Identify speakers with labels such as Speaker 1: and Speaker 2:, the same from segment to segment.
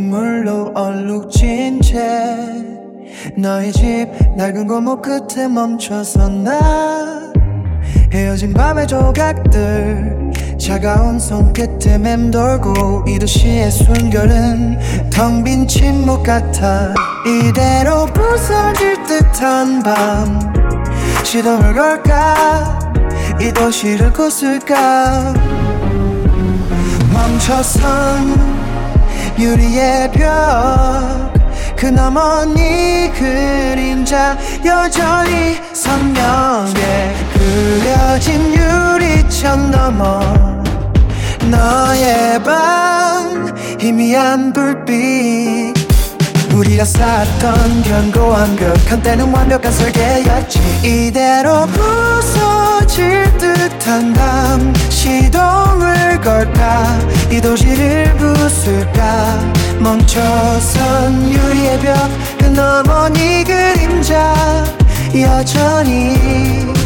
Speaker 1: 눈물로 얼룩진 채 너의 집 낡은 골목 끝에 멈춰서 나 헤어진 밤의 조각들 차가운 손끝에 맴돌고 이 도시의 순결은 텅 빈 침묵 같아 이대로 부서질 듯한 밤 시동을 걸까 이 도시를 부술까 멈춰선 유리의 벽 그 너머 네 그림자 여전히 선명해 그려진 유리창 너머 너의 방 희미한 불빛 우리가 쌓았던 견고한 벽 한때는 완벽한 설계였지 이대로 부서질 듯한 밤 시동을 걸까 이 도시를 부술까 멈춰선 유리의 벽 그 너머 네 그림자 여전히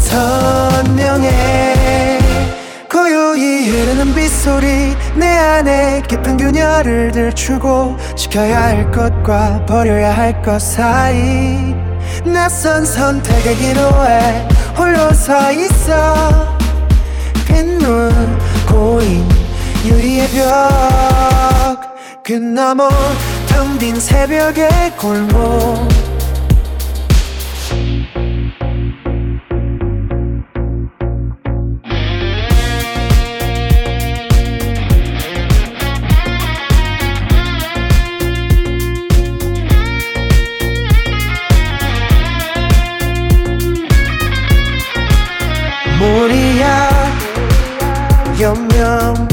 Speaker 1: 선명해 고요히 흐르는 빗소리 내 안에 깊은 균열을 들추고 지켜야 할 것과 버려야 할 것 사이 낯선 선택의 기로에 홀로 서 있어 빈눈 고인 유리의 벽 그 너머 텅 빈 새벽의 골목 몰이야 연명